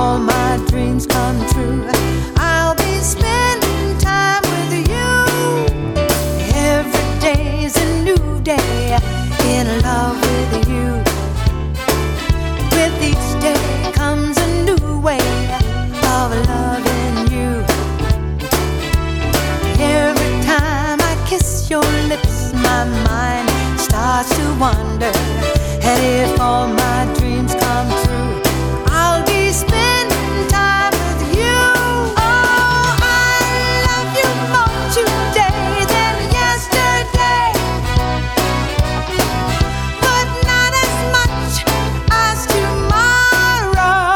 all my dreams come true, I'll be spending time with you. Every day's a new day, in love with you. With each day comes a new way of loving you. Every time I kiss your lips, my mind starts to wonder. And if all my dreams come true, I'll be spending time with you. Oh, I love you more today than yesterday, but not as much as tomorrow.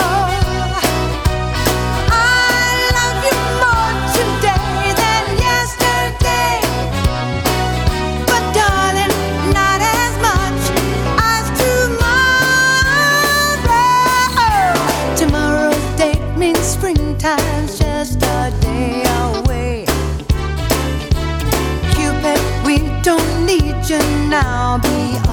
I love you more today than yesterday, but darling, not as much as tomorrow. Tomorrow's date means springtime's just a day away. Cupid, we don't need you now. Be